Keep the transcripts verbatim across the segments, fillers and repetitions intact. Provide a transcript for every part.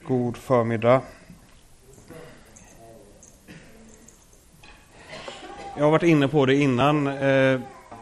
God förmiddag. Jag har varit inne på det innan. Eh,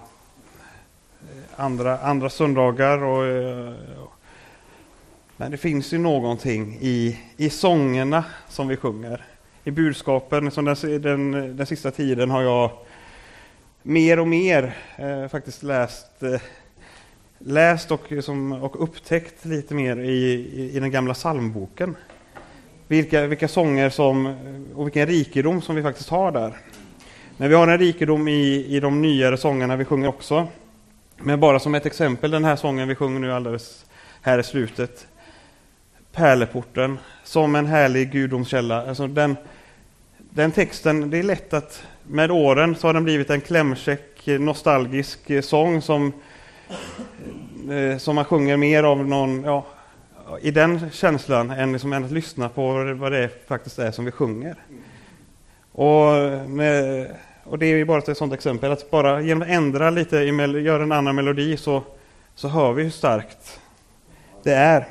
andra, andra söndagar. Och, eh, men det finns ju någonting i, i sångerna som vi sjunger. I budskapen. Som den, den, den sista tiden har jag mer och mer eh, faktiskt läst... Eh, läst och, som, och upptäckt lite mer i, i, i den gamla psalmboken. Vilka, vilka sånger som, och vilken rikedom som vi faktiskt har där. Men vi har en rikedom i, i de nyare sångerna vi sjunger också. Men bara som ett exempel, den här sången vi sjunger nu alldeles här i slutet. Pärleporten, som en härlig gudomskälla. Alltså den, den texten, det är lätt att med åren så har den blivit en klämkäck, nostalgisk sång som som man sjunger mer av någon, ja, i den känslan än, liksom, än att lyssna på vad det faktiskt är som vi sjunger. Och, med, och det är ju bara ett sådant exempel, att bara genom att ändra lite, göra en annan melodi så, så hör vi hur starkt det är.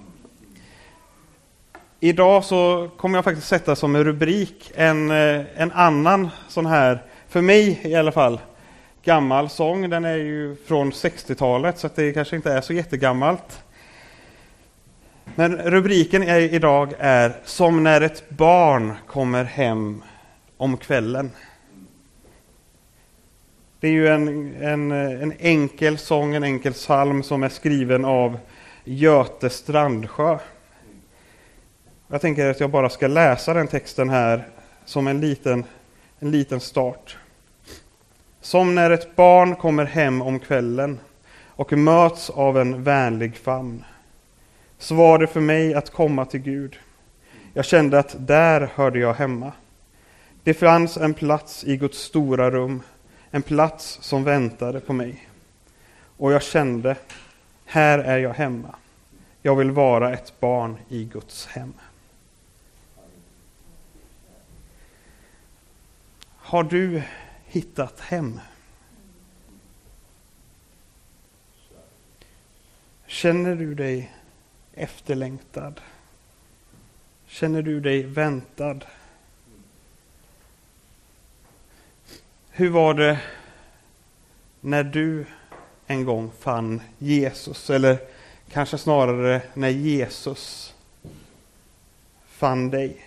Idag så kommer jag faktiskt sätta som en rubrik en, en annan sån här, för mig i alla fall, gammal sång. Den är ju från sextiotalet så att det kanske inte är så jättegammalt. Men rubriken är, idag är Som när ett barn kommer hem om kvällen. Det är ju en, en, en enkel sång, en enkel psalm som är skriven av Göte Strandsjö. Jag tänker att jag bara ska läsa den texten här som en liten, en liten start. Som när ett barn kommer hem om kvällen och möts av en vänlig famn. Så var det för mig att komma till Gud. Jag kände att där hörde jag hemma. Det fanns en plats i Guds stora rum. En plats som väntade på mig. Och jag kände, här är jag hemma. Jag vill vara ett barn i Guds hem. Har du hittat hem? Känner du dig efterlängtad? Känner du dig väntad? Hur var det när du en gång fann Jesus? Eller kanske snarare när Jesus fann dig?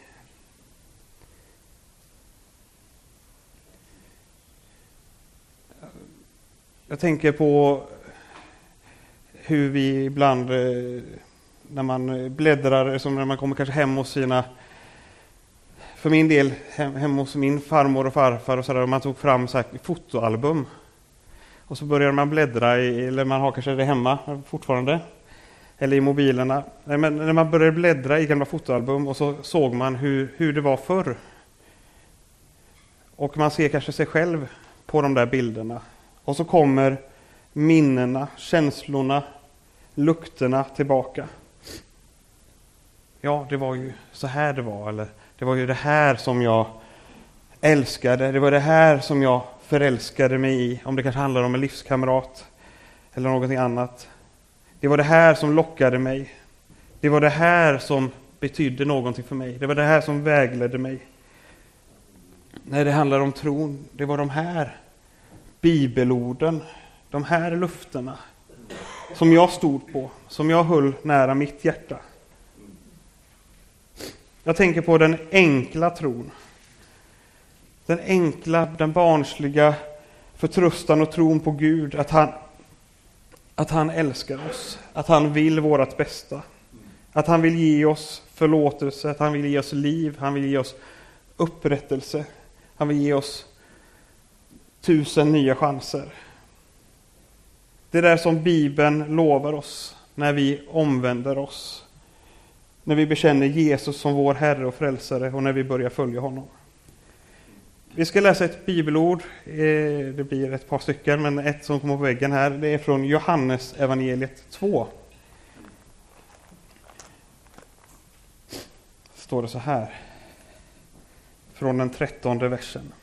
Jag tänker på hur vi ibland, när man bläddrar, som när man kommer kanske hem hos sina, för min del, hem, hem hos min farmor och farfar och sådär, man tog fram så här fotoalbum. Och så börjar man bläddra, i, eller man har kanske det hemma fortfarande, eller i mobilerna. Men när man började bläddra i gamla fotoalbum och så såg man hur, hur det var förr. Och man ser kanske sig själv på de där bilderna. Och så kommer minnena, känslorna, lukterna tillbaka. Ja, det var ju så här det var. Eller det var ju det här som jag älskade. Det var det här som jag förälskade mig i. Om det kanske handlar om en livskamrat eller någonting annat. Det var det här som lockade mig. Det var det här som betydde någonting för mig. Det var det här som vägledde mig. När det handlar om tron, det var de här bibelorden, de här lufterna som jag stod på, som jag höll nära mitt hjärta. Jag tänker på den enkla tron. Den enkla, den barnsliga förtröstan och tron på Gud, att han, att han älskar oss, att han vill vårt bästa, att han vill ge oss förlåtelse, att han vill ge oss liv, han vill ge oss upprättelse, han vill ge oss tusen nya chanser. Det där som Bibeln lovar oss när vi omvänder oss. När vi bekänner Jesus som vår Herre och Frälsare och när vi börjar följa honom. Vi ska läsa ett bibelord. Det blir ett par stycken, men ett som kommer på väggen här. Det är från Johannes evangeliet två. Står det så här. Från den trettonde versen.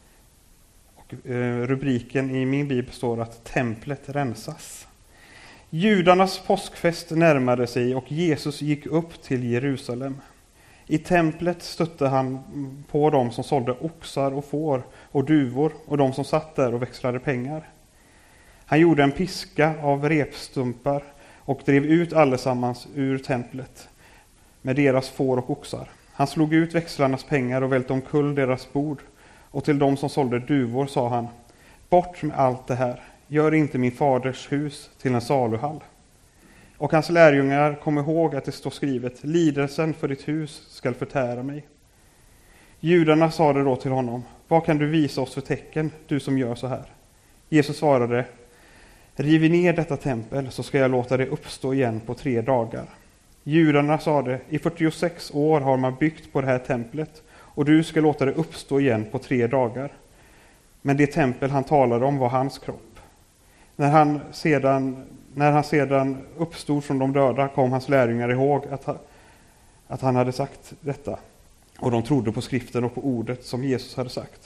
Rubriken i min bibel står att templet rensas. Judarnas påskfest närmade sig och Jesus gick upp till Jerusalem. I templet stötte han på dem som sålde oxar och får och duvor och de som satt där och växlade pengar. Han gjorde en piska av repstumpar och drev ut allesammans ur templet med deras får och oxar. Han slog ut växlarnas pengar och välte omkull deras bord, och till de som sålde duvor sa han: bort med allt det här, gör inte min faders hus till en saluhall. Och hans lärjungar kom ihåg att det står skrivet: lidelsen för ditt hus skall förtära mig. Judarna sade då till honom: vad kan du visa oss för tecken, du som gör så här? Jesus svarade: riv ner detta tempel, så ska jag låta det uppstå igen på tre dagar. Judarna sade: i fyrtiosex år har man byggt på det här templet, och du ska låta det uppstå igen på tre dagar. Men det tempel han talade om var hans kropp. När han sedan, när han sedan uppstod från de döda kom hans lärjungar ihåg att, ha, att han hade sagt detta, och de trodde på skriften och på ordet som Jesus hade sagt.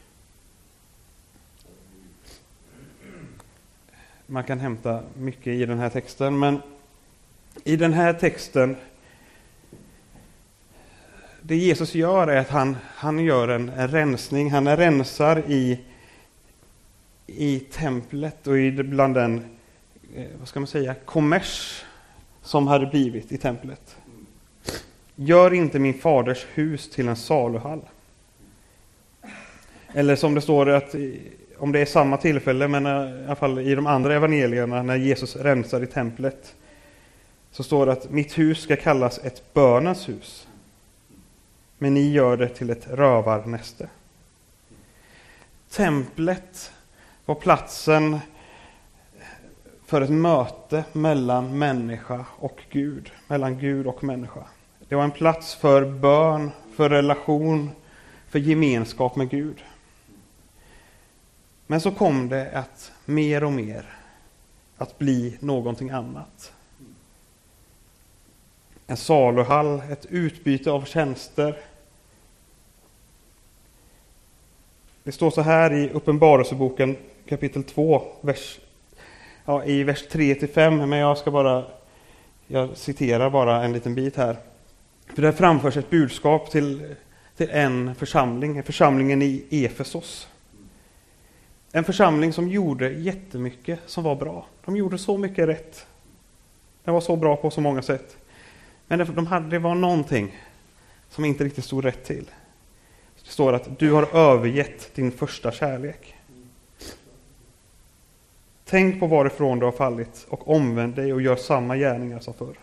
Man kan hämta mycket i den här texten, men i den här texten, det Jesus gör är att han, han gör en, en rensning. Han rensar i, i templet och i, bland den, vad ska man säga, kommers som hade blivit i templet. Gör inte min faders hus till en saluhall. Eller som det står, att om det är samma tillfälle, men i alla fall i de andra evangelierna när Jesus rensar i templet, så står det att mitt hus ska kallas ett bönens hus, men ni gör det till ett rövarnäste. Templet var platsen för ett möte mellan människa och Gud, mellan Gud och människa. Det var en plats för bön, för relation, för gemenskap med Gud. Men så kom det att mer och mer att bli någonting annat. En saluhall, ett utbyte av tjänster. Det står så här i Uppenbarelseboken kapitel två, vers, ja, i vers tre till fem, men jag ska bara, jag citerar bara en liten bit här. För där framförs ett budskap till, till en församling, församlingen i Efesos. En församling som gjorde jättemycket som var bra. De gjorde så mycket rätt. Det var så bra på så många sätt. Men de hade, det var någonting som inte riktigt stod rätt till. Det står att du har övergett din första kärlek. Tänk på varifrån du har fallit och omvänd dig och gör samma gärningar som förr.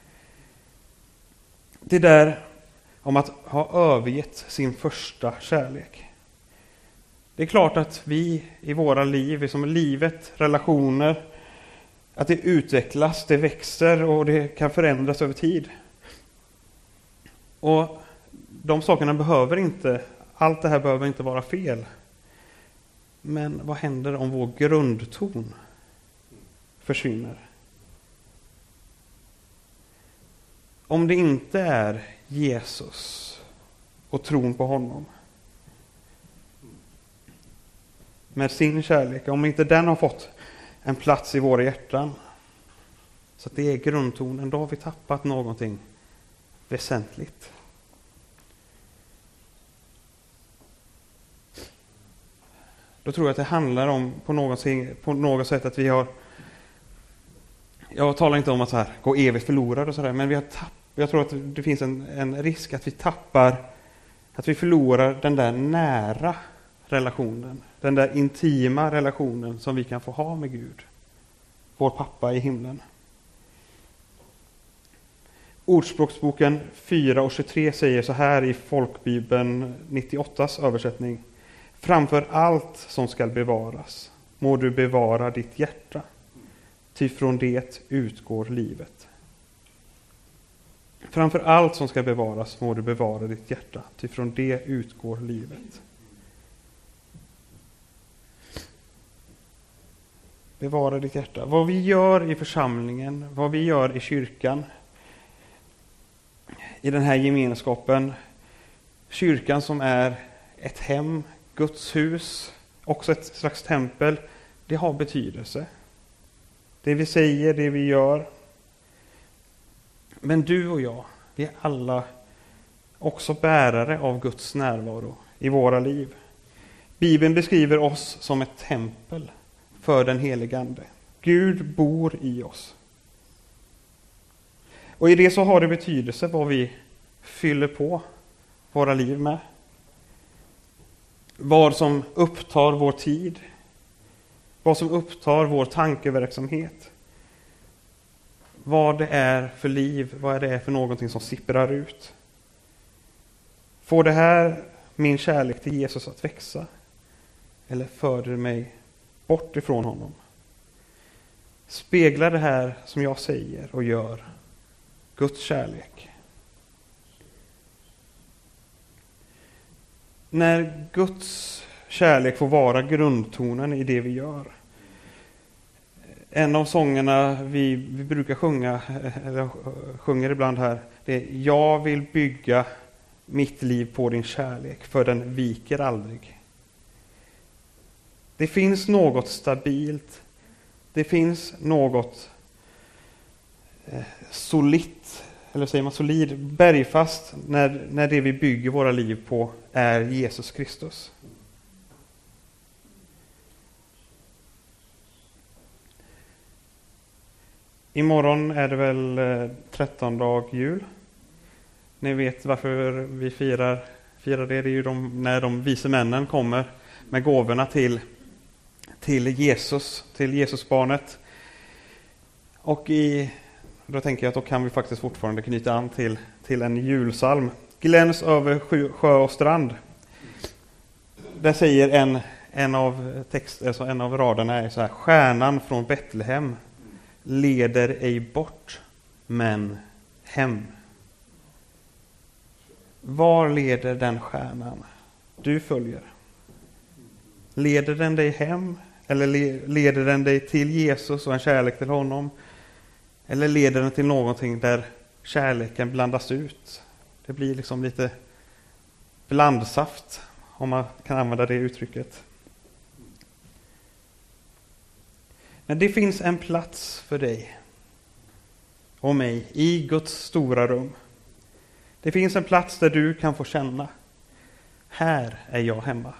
Det där om att ha övergett sin första kärlek. Det är klart att vi i våra liv, som livet, relationer, att det utvecklas, det växer och det kan förändras över tid. Och de sakerna behöver inte, allt det här behöver inte vara fel. Men vad händer om vår grundton försvinner? Om det inte är Jesus och tron på honom med sin kärlek, om inte den har fått en plats i våra hjärtan, så att det är grundtonen, då har vi tappat någonting väsentligt. Då tror jag att det handlar om på något, på något sätt att vi har, jag talar inte om att så här, gå evigt förlorade och sådär, men vi har tapp, jag tror att det finns en, en risk att vi tappar, att vi förlorar den där nära relationen, den där intima relationen som vi kan få ha med Gud, vår pappa i himlen. Ordspråksboken fyra och tjugotre säger så här i Folkbibeln nittioåttas översättning: framför allt som skall bevaras må du bevara ditt hjärta, ty från det utgår livet. Framför allt som ska bevaras må du bevara ditt hjärta, ty från det utgår livet. Bevara ditt hjärta. Vad vi gör i församlingen, vad vi gör i kyrkan, i den här gemenskapen, kyrkan som är ett hem, Guds hus, också ett slags tempel, det har betydelse. det vi säger, det vi gör. Men du och jag, vi är alla också bärare av Guds närvaro i våra liv. Bibeln beskriver oss som ett tempel för den helige Ande. Gud bor i oss. Och i det så har det betydelse vad vi fyller på våra liv med. Vad som upptar vår tid. Vad som upptar vår tankeverksamhet. Vad det är för liv, vad det är för någonting som sipprar ut. Får det här min kärlek till Jesus att växa? Eller för det mig bort ifrån honom? Speglar det här som jag säger och gör Guds kärlek? När Guds kärlek får vara grundtonen i det vi gör. En av sångerna vi, vi brukar sjunga, eller sjunger ibland här, det är: jag vill bygga mitt liv på din kärlek, för den viker aldrig. Det finns något stabilt, det finns något eh, solitt, eller säger man solid, bergfast, när, när det vi bygger våra liv på är Jesus Kristus. Imorgon är det väl trettondag jul. Ni vet varför vi firar, firar det. Det är ju de, när de vise männen kommer med gåvorna till, till Jesus, till Jesusbarnet. Och i, då tänker jag att då kan vi faktiskt fortfarande knyta an till, till en julsalm. Gläns över sjö och strand. Där säger en, en, av text, alltså en av raderna är så här: stjärnan från Betlehem leder ej bort, men hem. Var leder den stjärnan du följer? Leder den dig hem? Eller leder den dig till Jesus och en kärlek till honom? Eller leder den till någonting där kärleken blandas ut? Det blir liksom lite blandsaft, om man kan använda det uttrycket. Men det finns en plats för dig och mig i Guds stora rum. Det finns en plats där du kan få känna: här är jag hemma.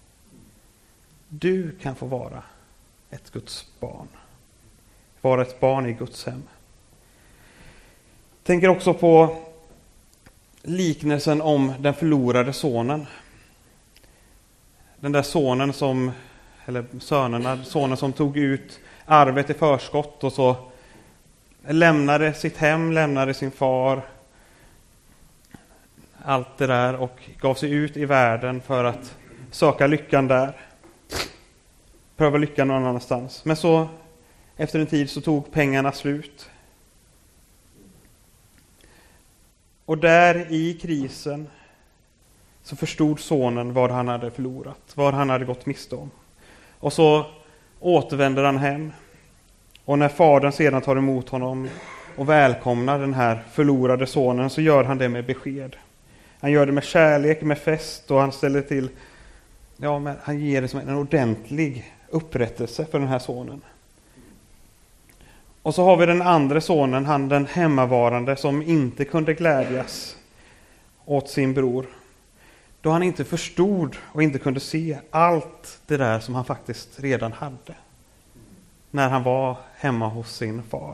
Du kan få vara ett Guds barn. Vara ett barn i Guds hem. Tänker också på liknelsen om den förlorade sonen. Den där sonen som, eller sönerna, sonen som tog ut arvet i förskott och så lämnade sitt hem, lämnade sin far, allt det där, och gav sig ut i världen för att söka lyckan där. Pröva lyckan någon annanstans. Men så efter en tid så tog pengarna slut. Och där i krisen så förstod sonen vad han hade förlorat, vad han hade gått miste om. Och så återvänder han hem. Och när fadern sedan tar emot honom och välkomnar den här förlorade sonen, så gör han det med besked. Han gör det med kärlek, med fest, och han ställer till, ja, men han ger det som en ordentlig upprättelse för den här sonen. Och så har vi den andra sonen, han den hemmavarande, som inte kunde glädjas åt sin bror. Då han inte förstod och inte kunde se allt det där som han faktiskt redan hade när han var hemma hos sin far.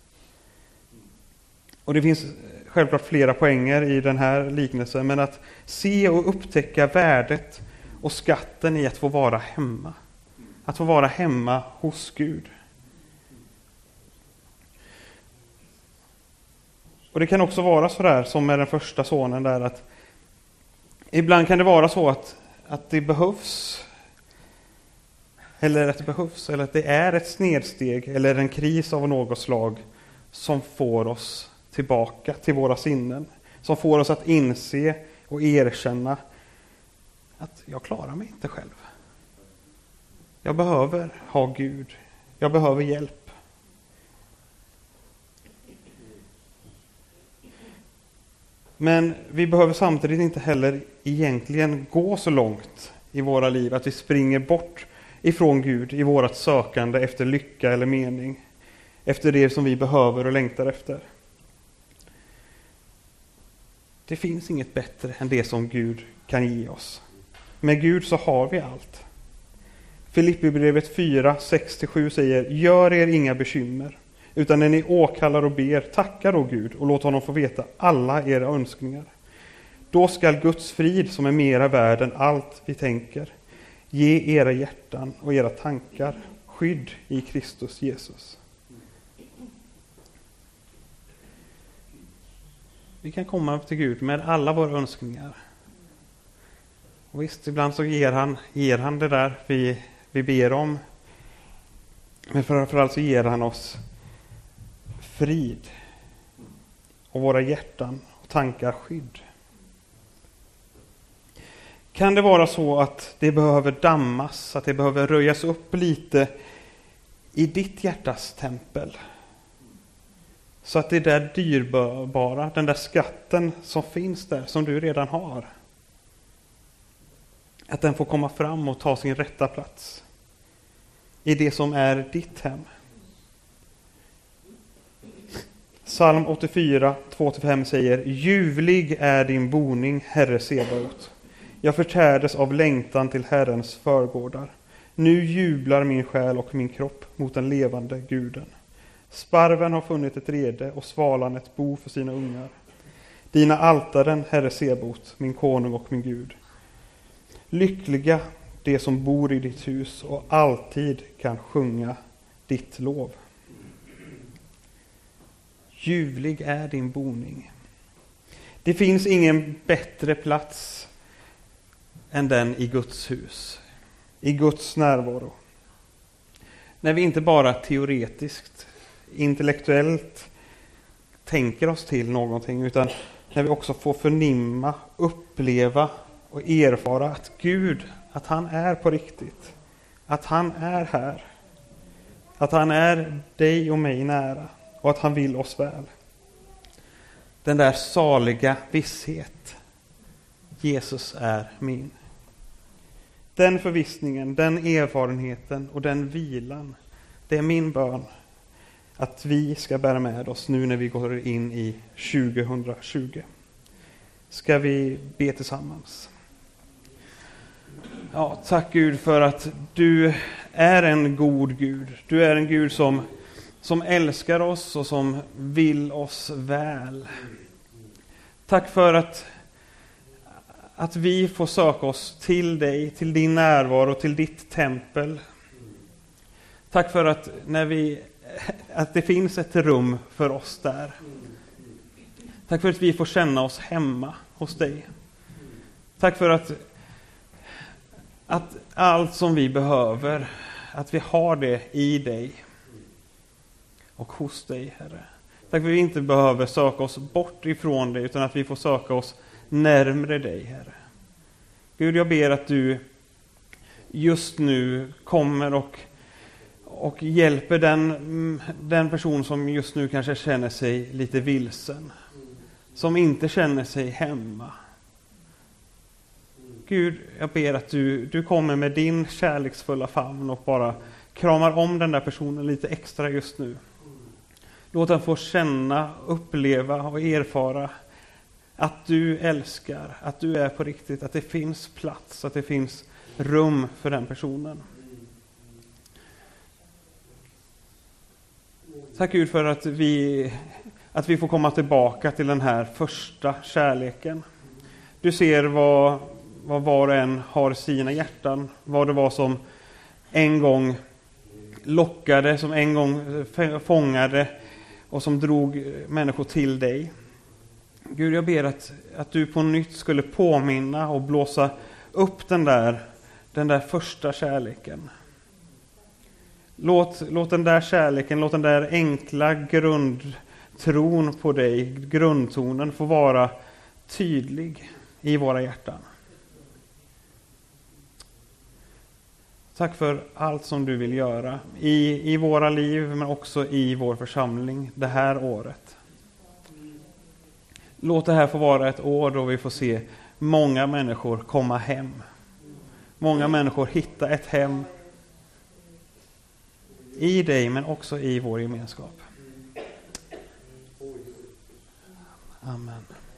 Och det finns självklart flera poänger i den här liknelsen, men att se och upptäcka värdet och skatten i att få vara hemma. Att få vara hemma hos Gud. Och det kan också vara så där som med den första sonen där, att ibland kan det vara så att, att det behövs eller att det behövs eller att det är ett snedsteg eller en kris av något slag som får oss tillbaka till våra sinnen, som får oss att inse och erkänna att jag klarar mig inte själv. Jag behöver ha Gud. Jag behöver hjälp. Men vi behöver samtidigt inte heller egentligen gå så långt i våra liv att vi springer bort ifrån Gud i vårat sökande efter lycka eller mening. efter det som vi behöver och längtar efter. Det finns inget bättre än det som Gud kan ge oss. Med Gud så har vi allt. Filippibrevet fyra, sex till sju säger: gör er inga bekymmer, utan när ni åkallar och ber, tacka då Gud och låt honom få veta alla era önskningar. Då skall Guds frid, som är mera värd än allt vi tänker, ge era hjärtan och era tankar skydd i Kristus Jesus. Vi kan komma till Gud med alla våra önskningar. Och visst, ibland så ger han, ger han det där vi, vi ber om. Men framförallt så ger han oss frid och våra hjärtan och tankar skydd. Kan det vara så att det behöver dammas, att det behöver röjas upp lite i ditt hjärtas tempel? Så att det där dyrbara, den där skatten som finns där, som du redan har, att den får komma fram och ta sin rätta plats i det som är ditt hem. Psalm åttiofyra, två till fem säger: ljuvlig är din boning, Herre Sebaot. Jag förtärdes av längtan till Herrens förgårdar. Nu jublar min själ och min kropp mot den levande guden. Sparven har funnit ett rede och svalan ett bo för sina ungar. Dina altaren, Herre Sebaot, min konung och min Gud. Lyckliga de som bor i ditt hus och alltid kan sjunga ditt lov. Ljuvlig är din boning. Det finns ingen bättre plats än den i Guds hus, i Guds närvaro. När vi inte bara teoretiskt, intellektuellt tänker oss till någonting, utan när vi också får förnimma, uppleva och erfara att Gud, att han är på riktigt, att han är här, att han är dig och mig nära och att han vill oss väl. Den där saliga visshet: Jesus är min. Den förvissningen, den erfarenheten och den vilan, det är min bön att vi ska bära med oss nu när vi går in i tjugohundratjugo. Ska vi be tillsammans? Ja, tack Gud för att du är en god Gud. Du är en Gud som, som älskar oss och som vill oss väl. Tack för att Att vi får söka oss till dig, till din närvaro, till ditt tempel. Tack för att, när vi, att det finns ett rum för oss där. Tack för att vi får känna oss hemma hos dig. Tack för att, att allt som vi behöver, att vi har det i dig och hos dig, Herre. Tack för att vi inte behöver söka oss bort ifrån dig, utan att vi får söka oss närmare dig, Herre. Gud, jag ber att du just nu kommer och, och hjälper den, den person som just nu kanske känner sig lite vilsen. Som inte känner sig hemma. Gud, jag ber att du, du kommer med din kärleksfulla famn och bara kramar om den där personen lite extra just nu. Låt den få känna, uppleva och erfara att du älskar, att du är på riktigt, att det finns plats, att det finns rum för den personen. Tack Gud för att vi, att vi får komma tillbaka till den här första kärleken. Du ser vad, vad var och en har sina hjärtan, vad det var som en gång lockade, som en gång fångade och som drog människor till dig. Gud, jag ber att, att du på nytt skulle påminna och blåsa upp den där, den där första kärleken. Låt, låt den där kärleken, låt den där enkla grundtron på dig, grundtonen, få vara tydlig i våra hjärtan. Tack för allt som du vill göra i, i våra liv, men också i vår församling det här året. Låt det här få vara ett år då vi får se många människor komma hem. Många människor hitta ett hem. i dig men också i vår gemenskap. Amen.